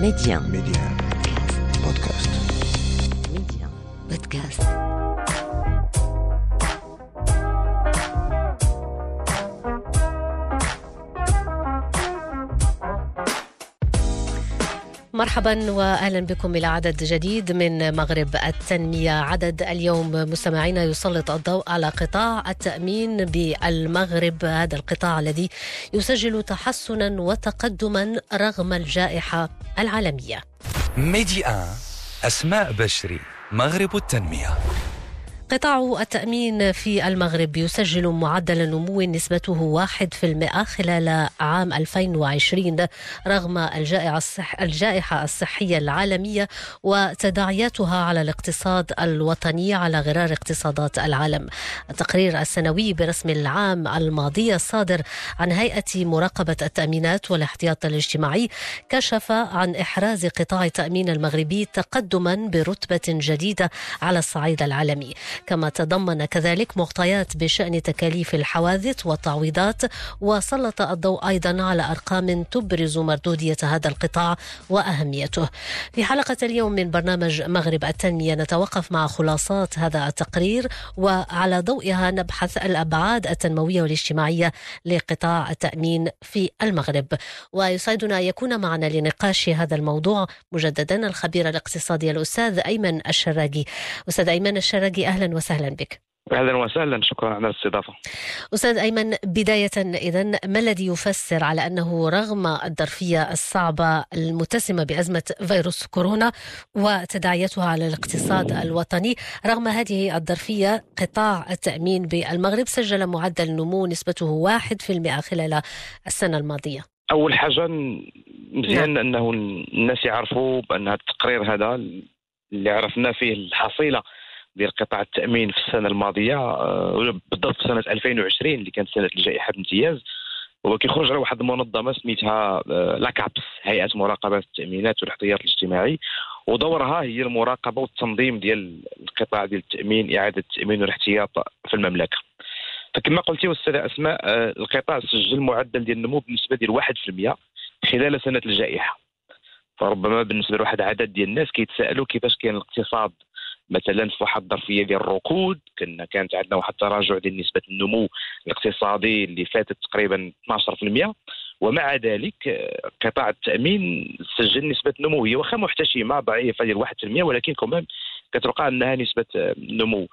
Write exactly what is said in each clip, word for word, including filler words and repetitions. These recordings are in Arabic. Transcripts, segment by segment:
ميديان ميديان بودكاست. ميديان بودكاست. مرحبا واهلا بكم الى عدد جديد من مغرب التنميه. عدد اليوم مستمعينا يسلط الضوء على قطاع التامين بالمغرب، هذا القطاع الذي يسجل تحسنا وتقدما رغم الجائحه العالميه. ميديان أسماء بشري، مغرب التنميه. قطاع التأمين في المغرب يسجل معدل نمو نسبته واحد في المئة خلال عام ألفين وعشرين رغم الجائحة, الصح الجائحة الصحية العالمية وتداعياتها على الاقتصاد الوطني على غرار اقتصادات العالم. التقرير السنوي برسم العام الماضي الصادر عن هيئة مراقبة التأمينات والاحتياط الاجتماعي كشف عن إحراز قطاع التأمين المغربي تقدما برتبة جديدة على الصعيد العالمي، كما تضمن كذلك معطيات بشأن تكاليف الحوادث والتعويضات، وسلط الضوء أيضا على أرقام تبرز مردودية هذا القطاع وأهميته. في حلقة اليوم من برنامج مغرب التنمية نتوقف مع خلاصات هذا التقرير، وعلى ضوئها نبحث الأبعاد التنموية والاجتماعية لقطاع التأمين في المغرب. ويسعدنا أن يكون معنا لنقاش هذا الموضوع مجددا الخبير الاقتصادي الأستاذ أيمن الشراقي. أستاذ أيمن الشراقي، أهلا وسهلا بك. أهلا وسهلا، شكرا على الاستضافة. أستاذ أيمن، بداية إذن ما الذي يفسر على أنه رغم الظرفية الصعبة المتسمة بأزمة فيروس كورونا وتداعياتها على الاقتصاد الوطني، رغم هذه الظرفية قطاع التأمين بالمغرب سجل معدل نمو نسبته واحد في المئة خلال السنة الماضية؟ أول حاجة مزيان نعم. أنه الناس يعرفوا بأن التقرير هذا اللي عرفنا فيه الحصيلة ديال قطاع التأمين في السنة الماضية، بالضبط سنة ألفين وعشرين اللي كانت سنة الجائحة بامتياز، هو كيخرج على واحد المنظمة سميتها لاكابس، هيئة مراقبة التأمينات والاحتياط الاجتماعي، ودورها هي المراقبة والتنظيم ديال القطاع ديال التأمين، إعادة التأمين والاحتياط في المملكة. فكما قلتي أستاذة أسماء، القطاع سجل معدل ديال النمو بالنسبة ديال واحد في المئة خلال سنة الجائحة. فربما بالنسبة لواحد عدد ديال الناس كيتساءلوا كيفاش كان الاقتصاد مثلا في واحد الظرفيه ديال الركود، كنا كانت عندنا واحد التراجع ديال نسبه النمو الاقتصادي اللي فاتت تقريبا اثناش بالمئة، ومع ذلك قطاع التامين سجل نسبه نمو هي واخا محتشمه ضعيفه ديال واحد في المئة، ولكن كمان كتبقى انها نسبه نمو.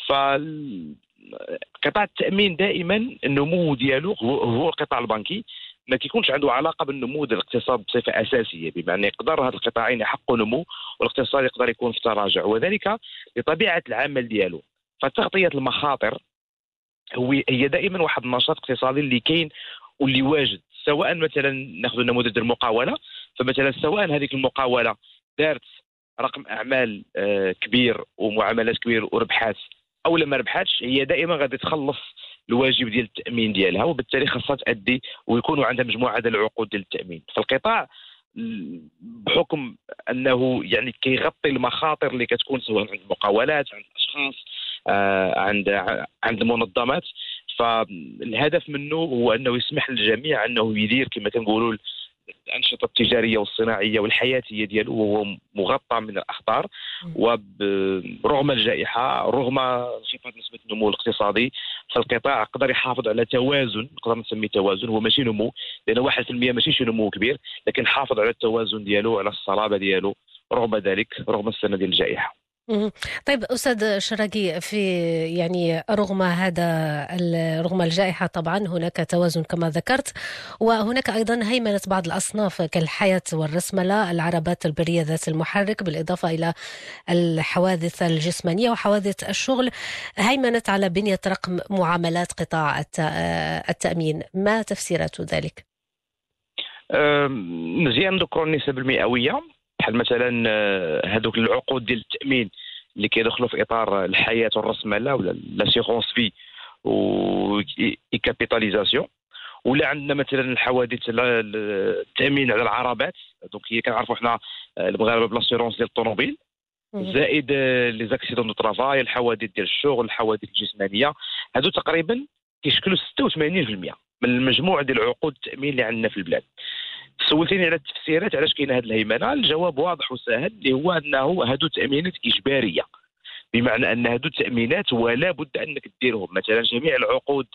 فقطاع التامين دائما النمو ديالو هو القطاع البنكي ما كيكونش عنده علاقه بالنمو ديال الاقتصاد بصفه اساسيه، بمعنى يقدر هذا القطاعين يحققوا نمو والاقتصاد يقدر يكون في تراجع، وذلك لطبيعه العمل ديالو. فتغطيه المخاطر هو هي دائما واحد النشاط اقتصادي اللي كاين واللي واجد، سواء مثلا ناخذ نموذج المقاوله، فمثلا سواء هذيك المقاوله دارت رقم اعمال كبير ومعاملات كبير وربحات او لما ربحاتش، هي دائما غادي تخلص الواجب ديال التأمين ديالها، وبالتالي خاصها تأدي ويكونوا عندها مجموعة ديال العقود ديال التأمين. فالقطاع بحكم أنه يعني كيغطي المخاطر اللي كتكون سواء عند المقاولات، عند الأشخاص، آه عند عند المنظمات، فالهدف منه هو أنه يسمح للجميع أنه يدير كما كنقولوا الأنشطة التجارية والصناعية والحياتية ديالو وهو مغطى من الأخطار. ورغم الجائحة، رغم انخفاض نسبة النمو الاقتصادي، فالقطاع قدر يحافظ على توازن، نقدر نسميه توازن، هو ماشي نمو لأنه واحد في المية ماشي شي نمو كبير، لكن حافظ على التوازن ديالو على الصلابة ديالو رغم ذلك، رغم السنة ديال الجائحة. طيب أستاذ شراقي، في يعني رغم هذا رغم الجائحة طبعا هناك توازن كما ذكرت، وهناك أيضا هيمنة بعض الأصناف كالحياة والرسملة، العربات البرية ذات المحرك، بالإضافة إلى الحوادث الجسمانية وحوادث الشغل، هيمنت على بنية رقم معاملات قطاع التأمين. ما تفسيرات ذلك؟ مزيان ذكر النسب المئوية، بحال مثلا هذوك العقود ديال التأمين اللي كيدخلوا في إطار الحياة والرسملة ولا لاسيغونس في و كابيتاليزاسيون، ولا عندنا مثلا الحوادث التأمين على العربات، دونك هي كنعرفوا حنا المغاربة بلاسيغونس ديال الطوموبيل، زائد لي زاكسيدون دو طرافاي، الحوادث ديال الشغل، الحوادث الجسمانية، هادو تقريبا كيشكلوا ستة وثمانين بالمئة من المجموع ديال عقود التأمين اللي عندنا في البلاد. سولتيني على التفسيرات علاش كاينه هذه الهيمنه. الجواب واضح وسهل، اللي هو انه هادو تامينات اجباريه، بمعنى ان هادو التامينات ولا بد انك ديرهم. مثلا جميع العقود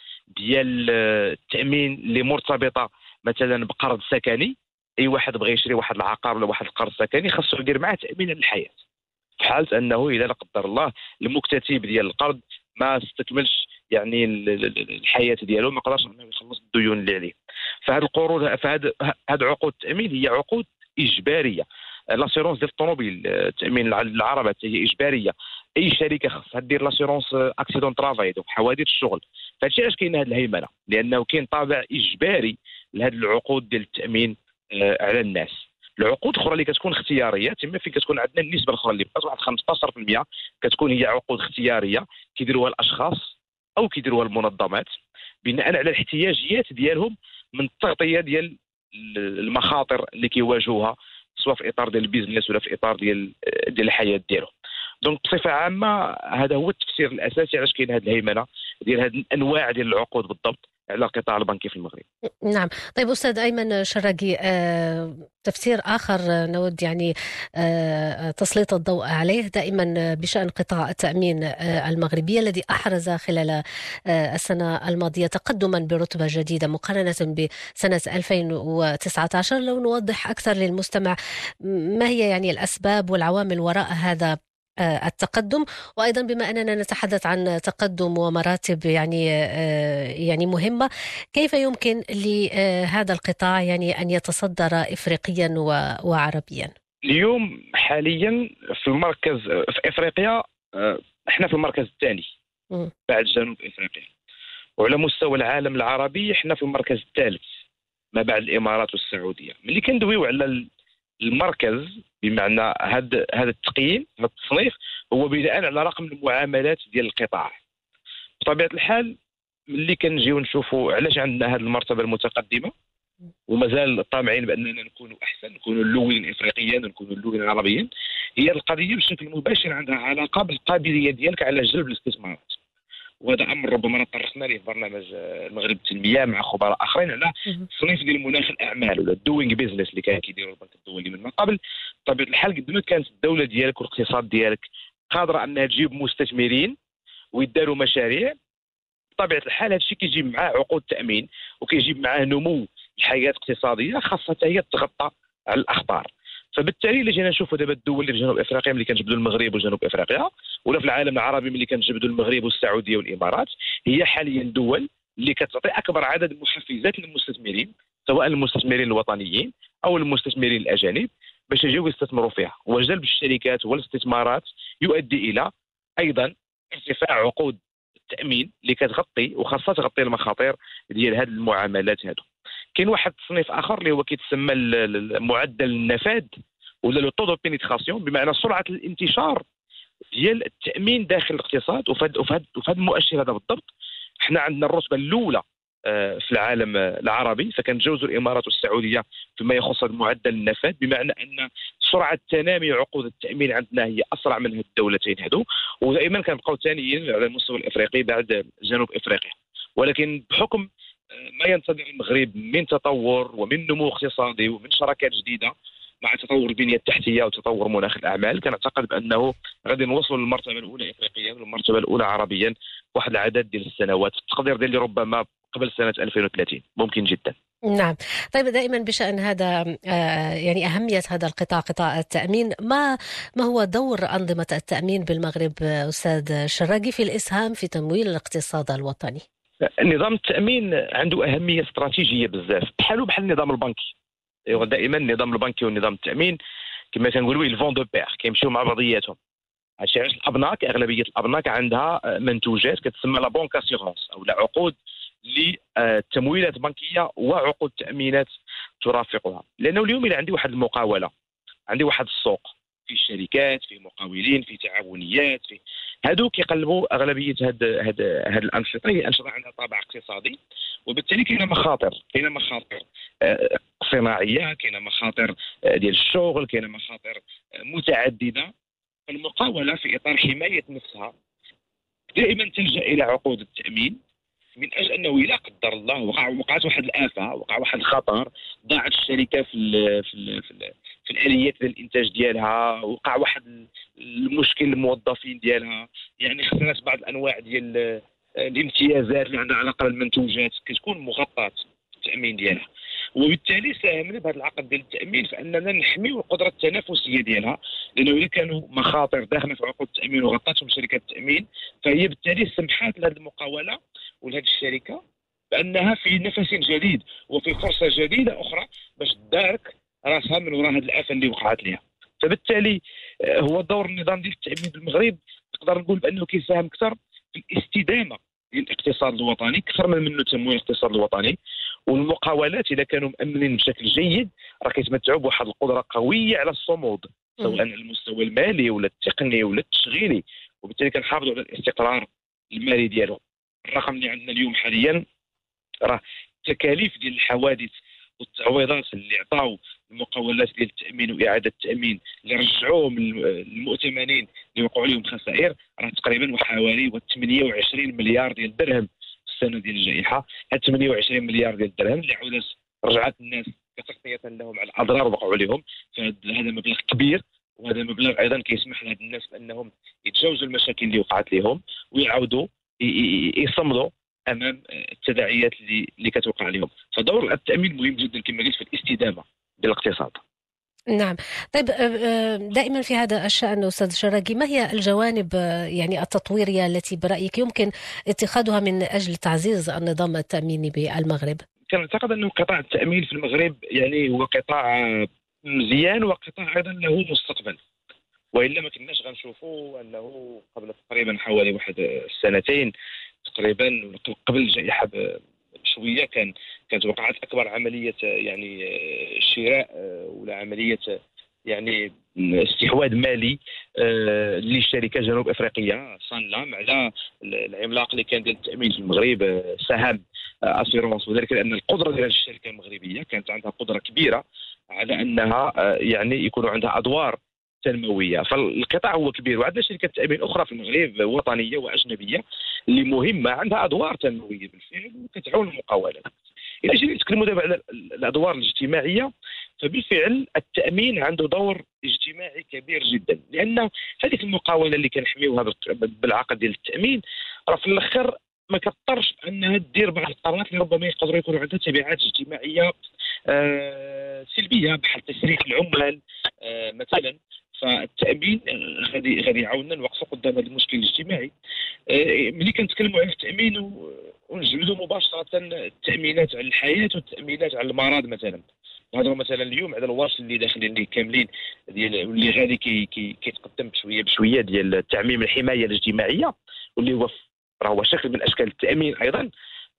ديال التامين اللي مرتبطه مثلا بقرض سكني، اي واحد بغى يشري واحد العقار ولا واحد القرض سكني خاصو يدير معاه تامين للحياه، في حاله انه اذا لا قدر الله المكتتب ديال القرض ما استكملش يعني الحياه ديالو، ما قدرش انه يخلص الديون اللي عليه. فهاد القروض فهاد هاد عقود التامين هي عقود اجباريه. لاسيرونس ديال الطوموبيل، التامين العربه هي اجباريه. اي شركه خاصها دير لاسيرونس اكسيدون ترافاي، حوادث الشغل. فهادشي علاش كاين هاد الهيمنه، لانه كاين طابع اجباري لهاد العقود ديال التامين على الناس. العقود الاخرى اللي كتكون اختياريه تما فين كتكون عندنا النسبه الاخرى اللي بقات واحد خمسطاش بالمئة كتكون هي عقود اختياريه كيديروها الاشخاص او كيديروها المنظمات بناء على الاحتياجيات ديالهم من التغطيه ديال المخاطر اللي كيواجهوها، سواء في اطار ديال البيزنس ولا في اطار ديال ديال الحياه ديالهم. دونك بصفه عامه هذا هو التفسير الاساسي علاش كاين هذه الهيمنه ديال هذه الانواع ديال العقود بالضبط على القطاع البنكي في المغرب. نعم. طيب أستاذ أيمن شراقي، آه، تفسير آخر نود يعني آه، تسليط الضوء عليه دائما بشأن قطاع التأمين آه، المغربي الذي أحرز خلال آه، السنة الماضية تقدما برتبة جديدة مقارنة بسنة ألفين وتسعة عشر. لو نوضح أكثر للمستمع ما هي يعني الأسباب والعوامل وراء هذا التقدم، وأيضا بما أننا نتحدث عن تقدم ومراتب يعني يعني مهمة، كيف يمكن لهذا القطاع يعني أن يتصدر إفريقيا وعربيا؟ اليوم حاليا في المركز في إفريقيا احنا في المركز الثاني بعد جنوب إفريقيا، وعلى مستوى العالم العربي احنا في المركز الثالث ما بعد الإمارات والسعودية. ملي كندويو على المركز بمعنى هذا هذا التقييم، هذا التصنيف هو بناء على رقم المعاملات ديال القطاع. بطبيعه الحال ملي كنجيو نشوفوا علاش عندنا هذه المرتبه المتقدمه ومازال طامعين باننا نكونوا احسن، نكونوا الاولين افريقيا ونكونوا الاولين عربيا، هي القضيه بشكل مباشر عندها علاقه بالقابليه ديالك على جلب الاستثمارات. وهذا امر ربما تطرقنا ليه في برنامج المغرب التنميه مع خبراء اخرين على تصنيف ديال مناخ الاعمال ولا الدوينغ بيزنس اللي كان كيديروا البنك الدولي من قبل. بطبيعه الحال قد ما كانت الدوله ديالك والاقتصاد ديالك قادره انها تجيب مستثمرين ويداروا مشاريع، بطبيعه الحال هذا الشيء كيجيب معاه عقود تامين وكيجيب معاه نمو الحياه الاقتصاديه خاصه هي تغطى على الاخطار. فبالتالي اللي جينا نشوفوا دابا الدول اللي في جنوب افريقيا ملي كنجبدوا المغرب وجنوب افريقيا، ولا في العالم العربي ملي كنجبدوا المغرب والسعوديه والامارات، هي حاليا دول اللي كتعطي اكبر عدد محفزات للمستثمرين، سواء المستثمرين الوطنيين او المستثمرين الاجانب، باش يجيو يستثمروا فيها. وجلب الشركات والاستثمارات يؤدي الى ايضا ارتفاع عقود التامين اللي كتغطي وخاصه تغطي المخاطر ديال هذه المعاملات هذو. كاين واحد التصنيف اخر اللي هو كيتسمى معدل النفاذ ولا لو طو دو بينيتراسيون، بمعنى سرعه الانتشار ديال التامين داخل الاقتصاد. وفي هذا المؤشر هذا بالضبط احنا عندنا الرتبه الاولى في العالم العربي، فكنتجاوزوا الامارات والسعوديه فيما يخص معدل النفاذ، بمعنى ان سرعه تنامي عقود التامين عندنا هي اسرع من الدولتين هذو، ودائما كنبقاو ثانيين على المستوى الافريقي بعد جنوب افريقيا. ولكن بحكم ما ينتظر المغرب من تطور ومن نمو اقتصادي ومن شراكات جديده مع تطور البنيه التحتيه وتطور مناخ الاعمال، كنعتقد بانه غادي نوصلوا للمرتبه الاولى افريقيا والمرتبه الاولى عربيا واحد العدد ديال السنوات. التقدير ديالي ربما قبل سنه ألفين وثلاثين ممكن جدا. نعم. طيب دائما بشأن هذا يعني أهمية هذا القطاع، قطاع التأمين، ما ما هو دور أنظمة التأمين بالمغرب أستاذ شراقي في الإسهام في تمويل الاقتصاد الوطني؟ نظام التأمين عنده أهمية استراتيجية بزاف، بحالو بحال النظام البنكي. دائما النظام البنكي والنظام التأمين كما كنقولوا الفون دو بير كيمشيو مع بعضياتهم. هادشي علاش الأبناك أغلبية الأبناك عندها منتوجات كتسمى لا بونك اسيغونس أو لا عقود للتمويلات البنكية وعقود تأمينات ترافقها. لأنه اليوم إذا عندي واحد المقاولة، عندي واحد السوق في شركات، في مقاولين، في تعاونيات، في هادو كيقلبوا اغلبيه هاد هاد هاد الانشطه هي انشطه عندها طابع اقتصادي، وبالتالي كاينه مخاطر، كاينه مخاطر صناعيه، كاينه مخاطر ديال الشغل، كاينه مخاطر متعدده. المقاوله في اطار حمايه نفسها دائما تلجا الى عقود التامين من اجل انه الا قدر الله وقع وقعت واحد الافه، وقع واحد الخطر، ضاعت الشركه في ال في ال في, ال في الاليات ديال الانتاج ديالها، وقع واحد المشكل للموظفين ديالها، يعني خسرت بعض الانواع ديال الامتيازات اللي عندها علاقه بالمنتوجات، كتكون مغطاه التامين ديالها. وبالتالي ساهمنا بهذا العقد ديال التامين في اننا نحميو القدره التنافسيه ديالها، لانه اذا كانوا مخاطر داخله في عقود التامين وغطاتهم شركات التامين، فهي بالتالي سمحات لهذه المقاوله ولهذه الشركه بانها في نفس جديد وفي فرصه جديده اخرى باش تدارك راسها من وراء هذه الافه اللي وقعت لها. فبالتالي هو دور النظام ديال التامين بالمغرب نقدر نقول بانه كيساهم اكثر في الاستدامه ديال الاقتصاد الوطني اكثر من منه تمويل الاقتصاد الوطني. والمقاولات اذا كانوا مامنين بشكل جيد راه كيتمتعوا بواحد القدره قويه على الصمود، سواء على المستوى المالي ولا التقني ولا التشغيلي، وبالتالي كنحافظوا على الاستقرار المالي ديالهم. الرقم اللي عندنا اليوم حاليا راه التكاليف ديال الحوادث والتعويضات اللي عطاو المقاولات ديال التامين واعاده التامين اللي رجعوهم المؤتمنين اللي وقعوا لهم خسائر راه تقريبا حوالي ثمانية وعشرين مليار ديال الدرهم في السنه ديال الجائحه. هاد ثمانية وعشرين مليار ديال الدرهم اللي عاودت رجعت الناس كتغطيه لهم على الاضرار وقعوا لهم، فهذا مبلغ كبير، وهذا المبلغ ايضا كيسمح لهاد الناس بانهم يتجاوزوا المشاكل اللي وقعت لهم ويعاودوا يصمدوا امام التداعيات اللي اللي كتوقع لهم. فدور التامين مهم جدا كما قلت في الاستدامه ديال الاقتصاد. نعم. طيب دائما في هذا الشأن أستاذ شراقي، ما هي الجوانب يعني التطويرية التي برأيك يمكن اتخاذها من أجل تعزيز النظام التأميني بالمغرب؟ كنعتقد أنه قطاع التأمين في المغرب يعني هو قطاع مزيان وقطاع أيضا له مستقبل، وإلا ما كناش غنشوفوا أنه قبل تقريبا حوالي واحد سنتين تقريبا قبل الجائحة شويه كان كانت وقعت اكبر عمليه يعني شراء ولا عمليه يعني استحواذ مالي للشركه جنوب افريقيه سانلام على العملاق اللي كان ديال التامين في المغرب سهم اسيرونس، وذلك لان القدره ديال الشركه المغربيه كانت عندها قدره كبيره على انها يعني يكون عندها ادوار تنمويه. فالقطاع هو كبير، وعندنا شركات تامين اخرى في المغرب وطنيه واجنبيه اللي مهمه عندها ادوار تنمويه بالفعل وكتعاون المقاولات. اذا جينا نتكلموا دابا على الادوار الاجتماعيه، فبالفعل التامين عنده دور اجتماعي كبير جدا، لان هذيك المقاوله اللي كنحميوها بالعقد ديال التامين راه في الاخر ما كتضطرش انها دير بعض القرارات اللي ربما يقدروا يكونوا عندها تبعات اجتماعيه آه سلبيه بحال تسريح العمال آه مثلا. فالتامين غادي غادي يعاوننا نوقفوا قدام هذا المشكل الاجتماعي. آه ملي كنتكلموا على التامين ونجبدوا مباشره التامينات على الحياه والتامينات على المرض مثلا، نهضروا مثلا اليوم على الورش اللي داخلين اللي كاملين ديال اللي غادي كي كي كيتقدم بشويه بشويه ديال تعميم الحمايه الاجتماعيه، واللي هو راه هو شكل من اشكال التامين ايضا.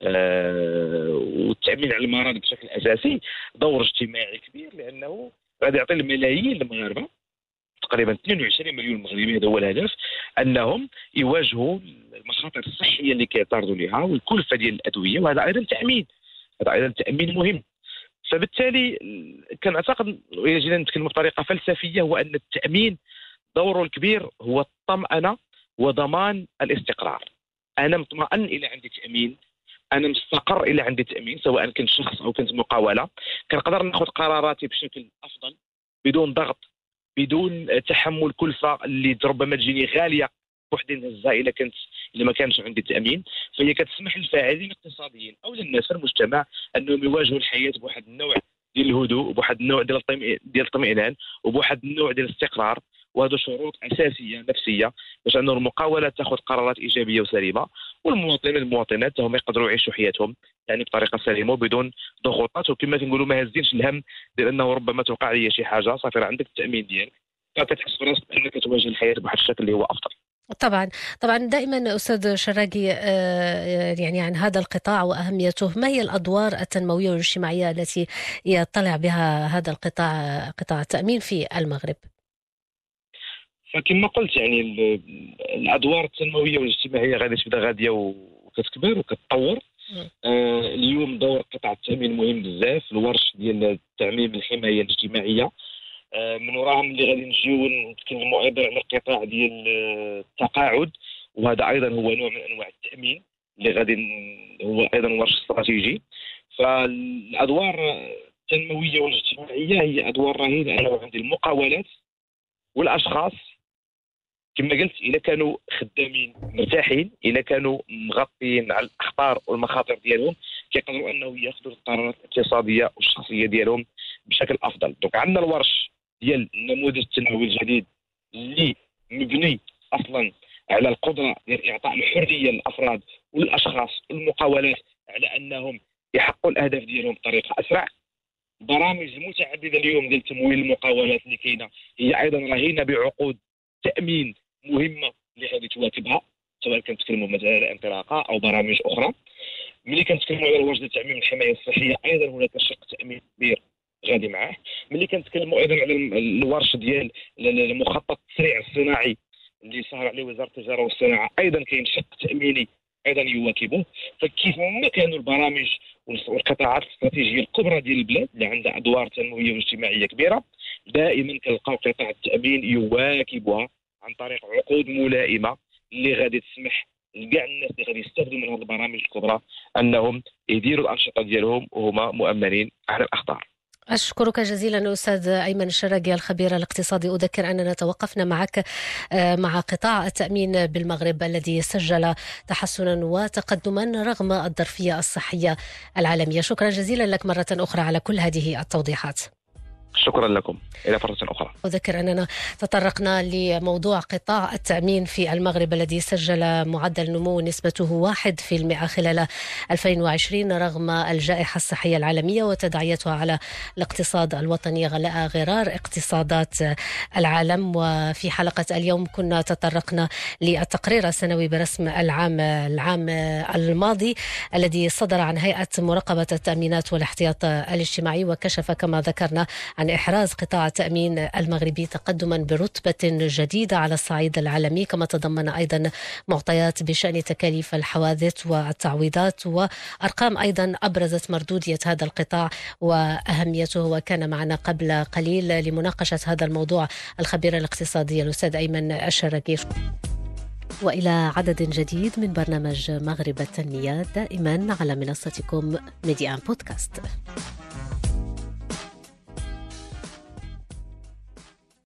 آه والتامين على المرض بشكل اساسي دور اجتماعي كبير، لانه غادي يعطي الملايين المغاربه تقريبا اثنين وعشرين مليون مغربي، هذا هو الهدف، انهم يواجهوا المخاطر الصحيه اللي كيتعرضوا لها والكلفه ديال الادويه، وهذا ايضا تامين، هذا ايضا تامين مهم. فبالتالي كنعتقد اذا جينا نتكلم بطريقه فلسفيه هو ان التامين دوره الكبير هو الطمأنه وضمان الاستقرار. انا مطمئن الى عندي تامين، انا مستقر الى عندي تامين، سواء كنت شخص او كنت مقاوله، كنقدر ناخذ قراراتي بشكل افضل بدون ضغط، بدون تحمل كلفه اللي ربما تجيني غاليه بوحدي نهزها الا كنت الا ما كانش عندي تامين. فهي كتسمح للفاعلين الاقتصاديين او للناس في المجتمع انهم يواجهوا الحياه بواحد النوع ديال الهدوء وبواحد النوع ديال ديال الطمئنان وبواحد النوع ديال الاستقرار، وهذا شروط اساسيه نفسيه باش ان المقاولات تاخذ قرارات ايجابيه وسليمه، والمواطنين المواطنات هم يقدروا يعيشوا حياتهم يعني بطريقه سليمه وبدون ضغوطات، وكما تنقولوا ما هزينش الهم ديال انه ربما توقع لي شي حاجه، صافي راه عندك التامين ديالك فكتحس براسك انك تواجه الحياه بواحد الشكل اللي هو افضل. طبعا طبعا دائما استاذ شراقي يعني عن هذا القطاع واهميته، ما هي الادوار التنمويه والاجتماعيه التي يطلع بها هذا القطاع قطاع التامين في المغرب؟ فكما قلت يعني الادوار التنمويه والاجتماعيه غادي تبدا غاديه وكتكبر وكتطور. آه اليوم دور قطاع التامين مهم بزاف، الورش ديال تعميم الحمايه الاجتماعيه. آه من وراهم اللي غادي نجيو نتكلموا ايضا على القطاع ديال التقاعد، وهذا ايضا هو نوع من انواع التامين اللي غادي هو ايضا ورش استراتيجي. فالادوار التنمويه والاجتماعيه هي ادوار رهينه. انا عندي المقاولات والاشخاص كما قلت اذا كانوا خدامين مرتاحين، اذا كانوا مغطيين على الاخطار والمخاطر ديالهم، كيقدروا انه ياخذوا القرارات الاقتصاديه والشخصيه ديالهم بشكل افضل. دونك عندنا الورش ديال النموذج التنموي الجديد اللي مبني اصلا على القدره ديال اعطاء الحريه للافراد والاشخاص والمقاولات على انهم يحققوا الاهداف ديالهم بطريقه اسرع. برامج متعدده اليوم ديال تمويل المقاولات اللي كاينه هي ايضا رهينه بعقود تامين مهمه اللي غادي تواكبها، سواء كنتكلموا مثلا على انطلاقه او برامج اخرى. ملي كنتكلموا على الواجهه تامين الحمايه الصحيه ايضا هناك شق تامين كبير غادي معاه. ملي كنتكلموا ايضا على الورش ديال المخطط التسريع الصناعي اللي سهر عليه وزاره التجاره والصناعه، ايضا كاين شق تاميني ايضا يواكبه. فكيف ما كانوا البرامج والقطاعات الاستراتيجيه الكبرى ديال البلاد اللي عندها ادوار تنمويه واجتماعيه كبيره، دائما كنلقاو قطاع التامين يواكبها عن طريق عقود ملائمه اللي غادي تسمح لكاع الناس اللي غادي يستافدوا من هذه البرامج الكبرى انهم يديروا الانشطه ديالهم وهما مؤمنين على الاخطار. أشكرك جزيلا أستاذ أيمن الشراقي الخبير الاقتصادي. أذكر أننا توقفنا معك مع قطاع التأمين بالمغرب الذي سجل تحسنا وتقدما رغم الظرفية الصحية العالمية. شكرا جزيلا لك مرة أخرى على كل هذه التوضيحات. شكرا لكم، إلى فرصة أخرى. أذكر أننا تطرقنا لموضوع قطاع التأمين في المغرب الذي سجل معدل نمو نسبته واحد في المئة خلال ألفين وعشرين رغم الجائحة الصحية العالمية وتداعياتها على الاقتصاد الوطني غلاء غرار اقتصادات العالم. وفي حلقة اليوم كنا تطرقنا للتقرير السنوي برسم العام العام الماضي الذي صدر عن هيئة مراقبة التأمينات والاحتياط الاجتماعي، وكشف كما ذكرنا عن إحراز قطاع التأمين المغربي تقدما برتبة جديدة على الصعيد العالمي، كما تضمن أيضا معطيات بشأن تكاليف الحوادث والتعويضات وأرقام أيضا أبرزت مردودية هذا القطاع وأهميته. وكان معنا قبل قليل لمناقشة هذا الموضوع الخبير الاقتصادي الأستاذ أيمن الشراقي. وإلى عدد جديد من برنامج مغرب التنمية دائما على منصتكم ميديان بودكاست.